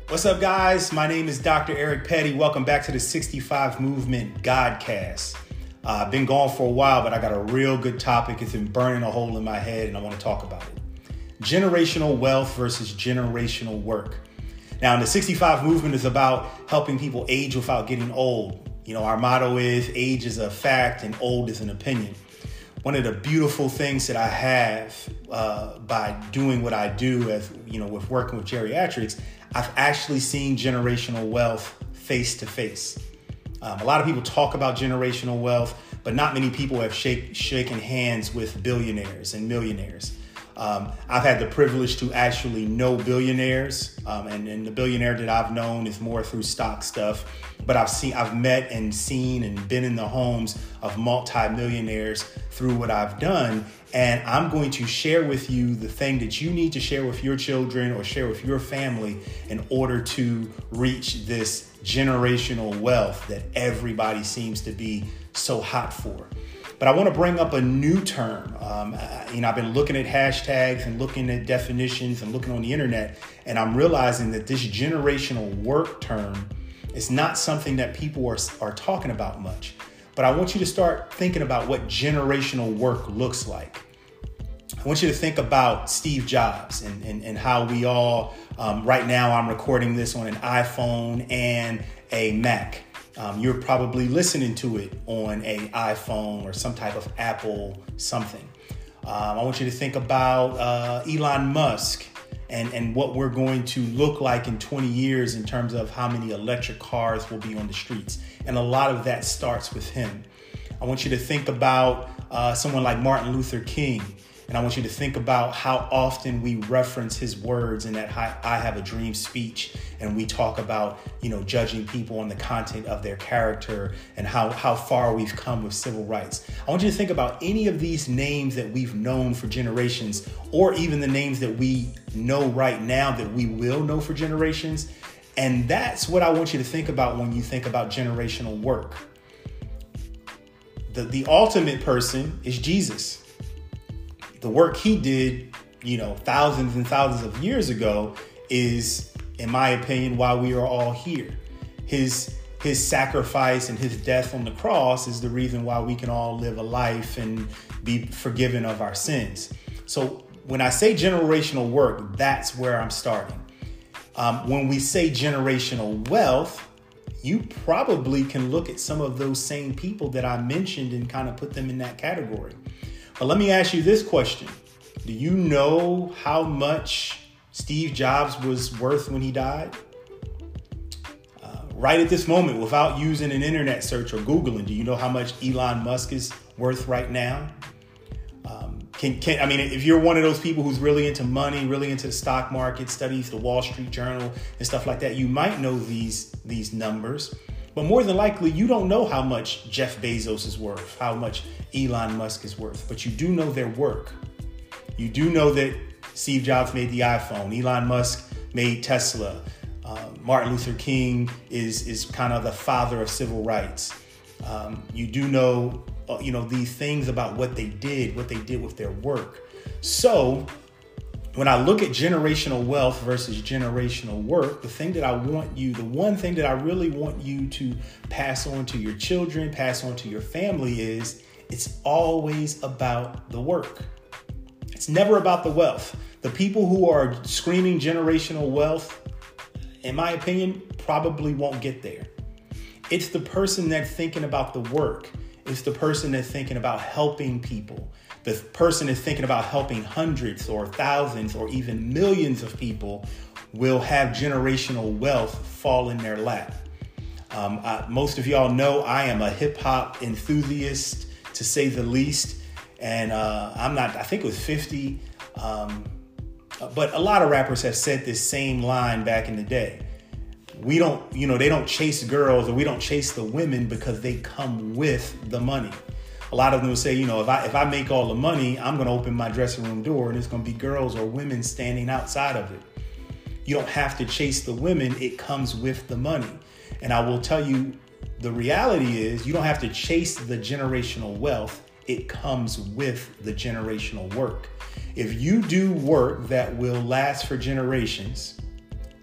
What's up, guys? My name is Dr. Eric Petty. Welcome back to the 65 Movement Godcast. I've been gone for a while, but I got a real good topic. It's been burning a hole in my head, and I want to talk about it. Generational wealth versus generational work. Now, the 65 Movement is about helping people age without getting old. You know, our motto is age is a fact and old is an opinion. One of the beautiful things that I have by doing what I do, as you know, with working with geriatrics, I've actually seen generational wealth face to face. A lot of people talk about generational wealth, but not many people have shaken hands with billionaires and millionaires. I've had the privilege to actually know billionaires, and the billionaire that I've known is more through stock stuff. But I've met and seen and been in the homes of multi-millionaires through what I've done. And I'm going to share with you the thing that you need to share with your children or share with your family in order to reach this generational wealth that everybody seems to be so hot for. But I want to bring up a new term. I've been looking at hashtags and looking at definitions and looking on the internet, and I'm realizing that this generational work term is not something that people are talking about much. But I want you to start thinking about what generational work looks like. I want you to think about Steve Jobs and how we all, right now I'm recording this on an iPhone and a Mac. You're probably listening to it on an iPhone or some type of Apple something. I want you to think about Elon Musk and what we're going to look like in 20 years in terms of how many electric cars will be on the streets. And a lot of that starts with him. I want you to think about someone like Martin Luther King. And I want you to think about how often we reference his words in that I Have a Dream speech. And we talk about, judging people on the content of their character and how far we've come with civil rights. I want you to think about any of these names that we've known for generations, or even the names that we know right now that we will know for generations. And that's what I want you to think about when you think about generational work. The ultimate person is Jesus. The work he did, thousands and thousands of years ago is, in my opinion, why we are all here. His sacrifice and his death on the cross is the reason why we can all live a life and be forgiven of our sins. So when I say generational work, that's where I'm starting. When we say generational wealth, you probably can look at some of those same people that I mentioned and kind of put them in that category. But let me ask you this question. Do you know how much Steve Jobs was worth when he died? Right at this moment, without using an internet search or Googling, do you know how much Elon Musk is worth right now? If you're one of those people who's really into money, really into the stock market, studies the Wall Street Journal and stuff like that, you might know these numbers. But more than likely, you don't know how much Jeff Bezos is worth, how much Elon Musk is worth, but you do know their work. You do know that Steve Jobs made the iPhone, Elon Musk made Tesla, Martin Luther King is kind of the father of civil rights. You do know, these things about what they did with their work. So when I look at generational wealth versus generational work, the one thing that I really want you to pass on to your children, pass on to your family is it's always about the work. It's never about the wealth. The people who are screaming generational wealth, in my opinion, probably won't get there. It's the person that's thinking about the work. It's the person that's thinking about helping people. The person that's thinking about helping hundreds or thousands or even millions of people will have generational wealth fall in their lap. Most of y'all know I am a hip hop enthusiast, to say the least. And I think it was 50. But a lot of rappers have said this same line back in the day. They don't chase girls, or we don't chase the women because they come with the money. A lot of them will say, if I make all the money, I'm going to open my dressing room door and it's going to be girls or women standing outside of it. You don't have to chase the women. It comes with the money. And I will tell you, the reality is you don't have to chase the generational wealth. It comes with the generational work. If you do work that will last for generations,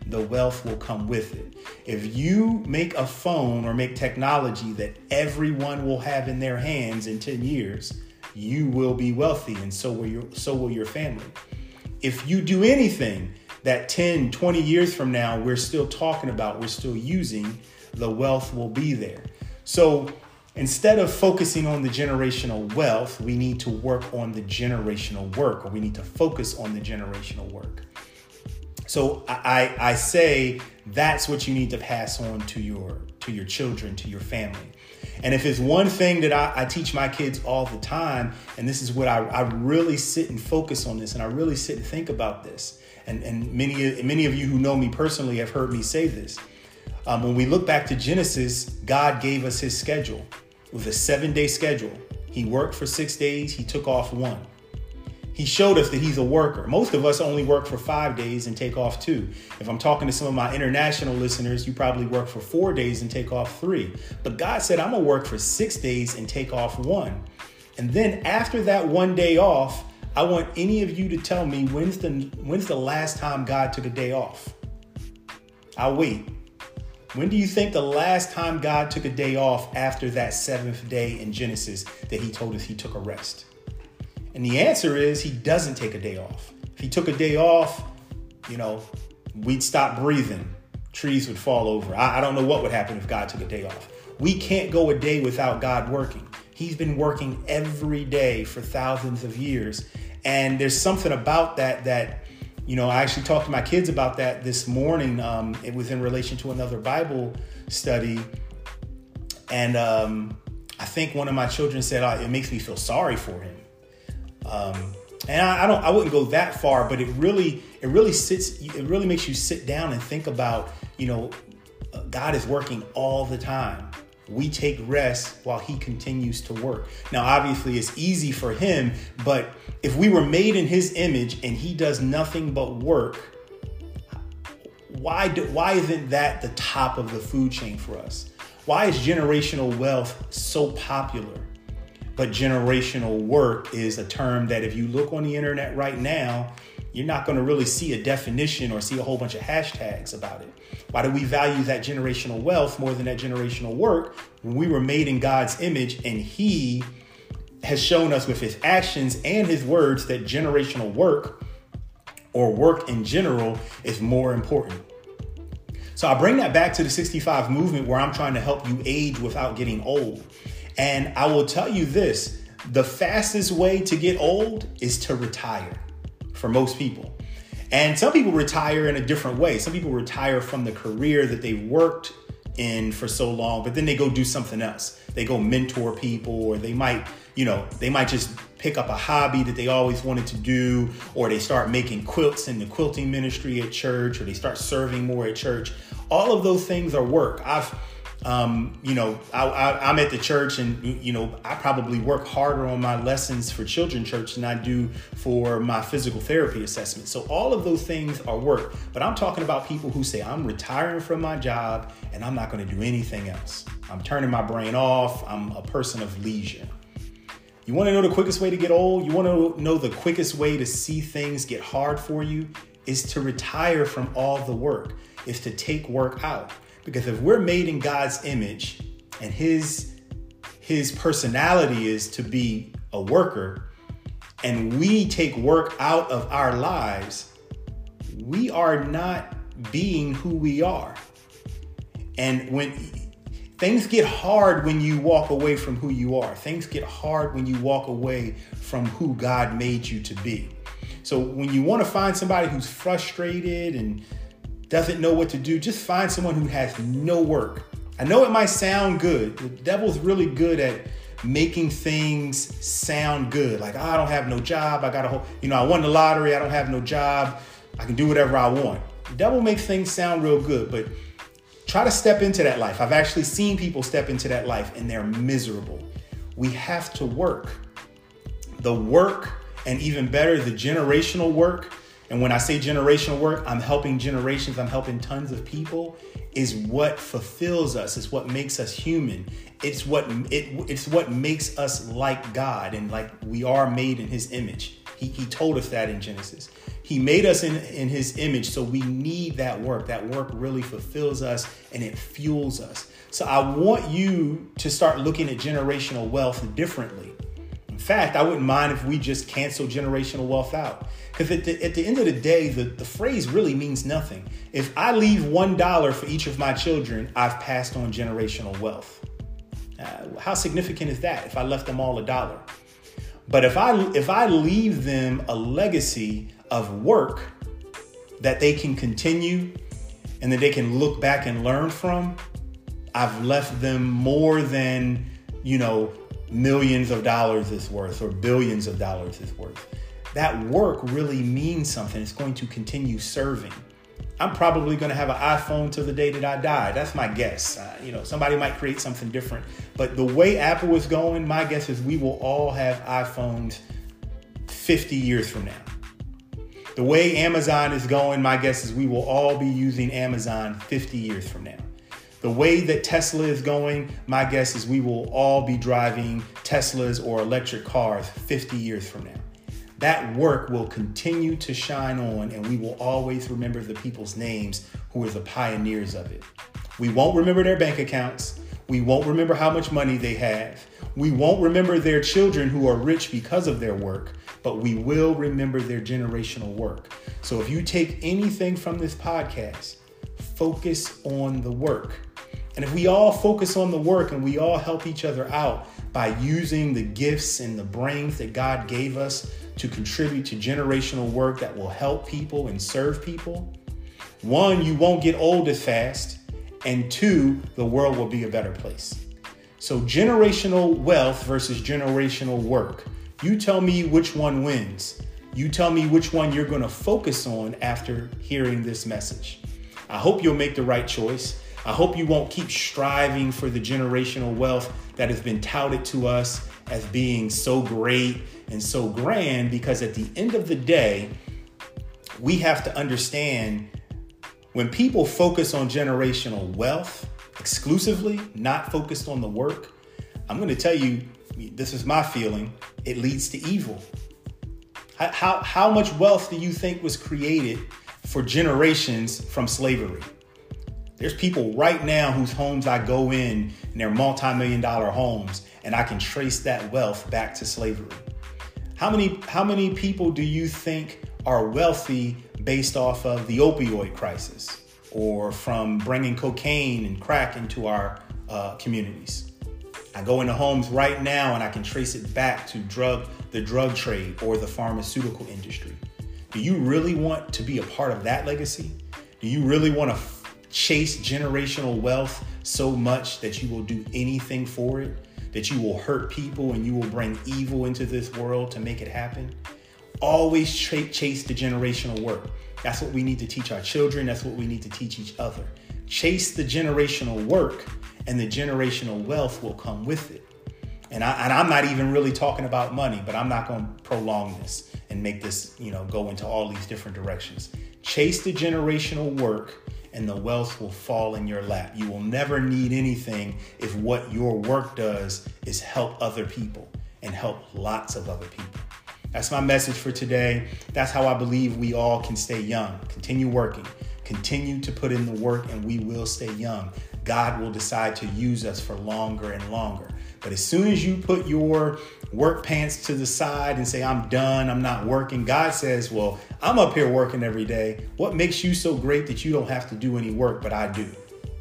the wealth will come with it. If you make a phone or make technology that everyone will have in their hands in 10 years, you will be wealthy, and so will your family. If you do anything that 10, 20 years from now, we're still talking about, we're still using, the wealth will be there. So instead of focusing on the generational wealth, we need to work on the generational work, or we need to focus on the generational work. So I say that's what you need to pass on to your children, to your family. And if it's one thing that I teach my kids all the time, and this is what I really sit and focus on this, and I really sit and think about this. And many of you who know me personally have heard me say this. When we look back to Genesis, God gave us his schedule. It was a 7-day schedule. He worked for 6 days. He took off 1. He showed us that he's a worker. Most of us only work for 5 days and take off 2. If I'm talking to some of my international listeners, you probably work for 4 days and take off 3. But God said, I'm going to work for 6 days and take off 1. And then after that 1 day off, I want any of you to tell me when's the last time God took a day off? I'll wait. When do you think the last time God took a day off after that 7th day in Genesis that he told us he took a rest? And the answer is he doesn't take a day off. If he took a day off, we'd stop breathing. Trees would fall over. I don't know what would happen if God took a day off. We can't go a day without God working. He's been working every day for thousands of years. And there's something about that I actually talked to my kids about that this morning. It was in relation to another Bible study. And I think one of my children said, it makes me feel sorry for him. And I wouldn't go that far, but it really makes you sit down and think about, God is working all the time. We take rest while he continues to work. Now, obviously it's easy for him, but if we were made in his image and he does nothing but work, why isn't that the top of the food chain for us? Why is generational wealth so popular? But generational work is a term that if you look on the internet right now, you're not going to really see a definition or see a whole bunch of hashtags about it. Why do we value that generational wealth more than that generational work when we were made in God's image and he has shown us with his actions and his words that generational work or work in general is more important? So I bring that back to the 65 movement where I'm trying to help you age without getting old. And I will tell you this, the fastest way to get old is to retire for most people. And some people retire in a different way. Some people retire from the career that they've worked in for so long, but then they go do something else. They go mentor people, or they might just pick up a hobby that they always wanted to do, or they start making quilts in the quilting ministry at church, or they start serving more at church. All of those things are work. I'm at the church and, I probably work harder on my lessons for children's church than I do for my physical therapy assessment. So all of those things are work. But I'm talking about people who say, I'm retiring from my job and I'm not going to do anything else. I'm turning my brain off. I'm a person of leisure. You want to know the quickest way to get old? You want to know the quickest way to see things get hard for you? Is to retire from all the work, is to take work out. Because if we're made in God's image and his personality is to be a worker, and we take work out of our lives, we are not being who we are. And when things get hard when you walk away from who you are, things get hard when you walk away from who God made you to be. So when you want to find somebody who's frustrated and doesn't know what to do, just find someone who has no work. I know it might sound good. The devil's really good at making things sound good. Like, I don't have no job. I won the lottery. I don't have no job. I can do whatever I want. The devil makes things sound real good, but try to step into that life. I've actually seen people step into that life and they're miserable. We have to work. The work, and even better, the generational work. And when I say generational work, I'm helping generations, I'm helping tons of people, is what fulfills us. It's what makes us human. It's what makes us like God and like we are made in his image. He told us that in Genesis. He made us in his image, so we need that work. That work really fulfills us and it fuels us. So I want you to start looking at generational wealth differently. In fact, I wouldn't mind if we just cancel generational wealth out. Because at the end of the day, the phrase really means nothing. If I leave $1 for each of my children, I've passed on generational wealth. How significant is that if I left them all $1? But if I leave them a legacy of work that they can continue and that they can look back and learn from, I've left them more than, millions of dollars is worth or billions of dollars is worth. That work really means something. It's going to continue serving. I'm probably going to have an iPhone till the day that I die. That's my guess. Somebody might create something different. But the way Apple is going, my guess is we will all have iPhones 50 years from now. The way Amazon is going, my guess is we will all be using Amazon 50 years from now. The way that Tesla is going, my guess is we will all be driving Teslas or electric cars 50 years from now. That work will continue to shine on, and we will always remember the people's names who were the pioneers of it. We won't remember their bank accounts. We won't remember how much money they have. We won't remember their children who are rich because of their work, but we will remember their generational work. So if you take anything from this podcast, focus on the work. And if we all focus on the work and we all help each other out by using the gifts and the brains that God gave us to contribute to generational work that will help people and serve people, one, you won't get old as fast, and two, the world will be a better place. So generational wealth versus generational work. You tell me which one wins. You tell me which one you're going to focus on after hearing this message. I hope you'll make the right choice. I hope you won't keep striving for the generational wealth that has been touted to us as being so great and so grand, because at the end of the day, we have to understand when people focus on generational wealth exclusively, not focused on the work, I'm going to tell you, this is my feeling, it leads to evil. How much wealth do you think was created for generations from slavery? There's people right now whose homes I go in and they're multi-million-dollar homes, and I can trace that wealth back to slavery. How many people do you think are wealthy based off of the opioid crisis or from bringing cocaine and crack into our communities? I go into homes right now and I can trace it back to the drug trade or the pharmaceutical industry. Do you really want to be a part of that legacy? Do you really want to chase generational wealth so much that you will do anything for it, that you will hurt people and you will bring evil into this world to make it happen? Always chase the generational work. That's what we need to teach our children. That's what we need to teach each other. Chase the generational work, and the generational wealth will come with it. And I'm not even really talking about money, but I'm not going to prolong this and make this, go into all these different directions. Chase the generational work, and the wealth will fall in your lap. You will never need anything if what your work does is help other people and help lots of other people. That's my message for today. That's how I believe we all can stay young. Continue working. Continue to put in the work, and we will stay young. God will decide to use us for longer and longer. But as soon as you put your work pants to the side and say, I'm done, I'm not working, God says, well, I'm up here working every day. What makes you so great that you don't have to do any work, but I do?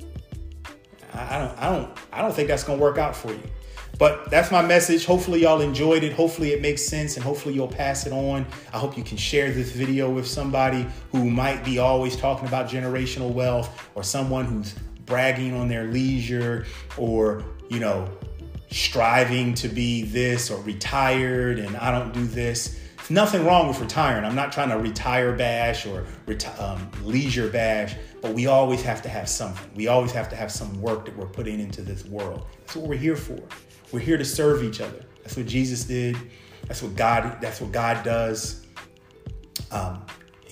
I don't think that's going to work out for you. But that's my message. Hopefully y'all enjoyed it. Hopefully it makes sense, and hopefully you'll pass it on. I hope you can share this video with somebody who might be always talking about generational wealth, or someone who's bragging on their leisure, or, striving to be this, or retired and I don't do this. There's nothing wrong with retiring. I'm not trying to retire bash or leisure bash, but we always have to have something. We always have to have some work that we're putting into this world. That's what we're here for. We're here to serve each other. That's what Jesus did. That's what God does.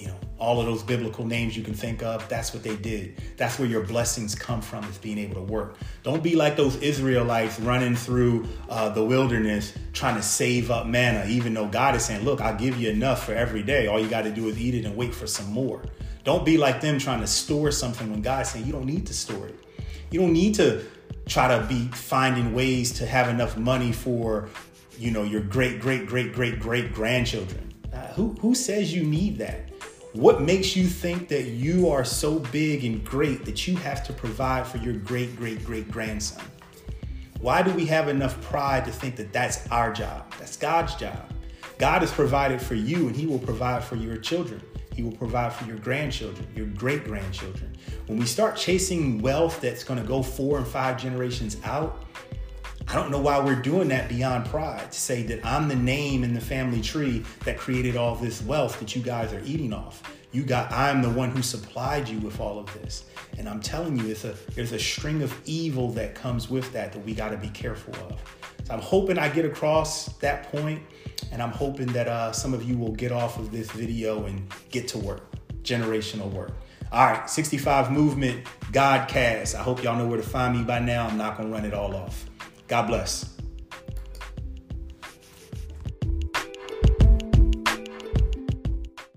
all of those biblical names you can think of. That's what they did. That's where your blessings come from, is being able to work. Don't be like those Israelites running through the wilderness trying to save up manna, even though God is saying, look, I'll give you enough for every day. All you got to do is eat it and wait for some more. Don't be like them trying to store something when God's saying you don't need to store it. You don't need to try to be finding ways to have enough money for, your great grandchildren. Who says you need that? What makes you think that you are so big and great that you have to provide for your great grandson? Why do we have enough pride to think that that's our job? That's God's job. God has provided for you, and he will provide for your children. He will provide for your grandchildren, your great grandchildren. When we start chasing wealth that's going to go 4 and 5 generations out, I don't know why we're doing that beyond pride, to say that I'm the name in the family tree that created all this wealth that you guys are eating off. I'm the one who supplied you with all of this. And I'm telling you, there's a string of evil that comes with that we got to be careful of. So I'm hoping I get across that point, and I'm hoping that some of you will get off of this video and get to work, generational work. All right, 65 Movement Godcast. I hope y'all know where to find me by now. I'm not going to run it all off. God bless.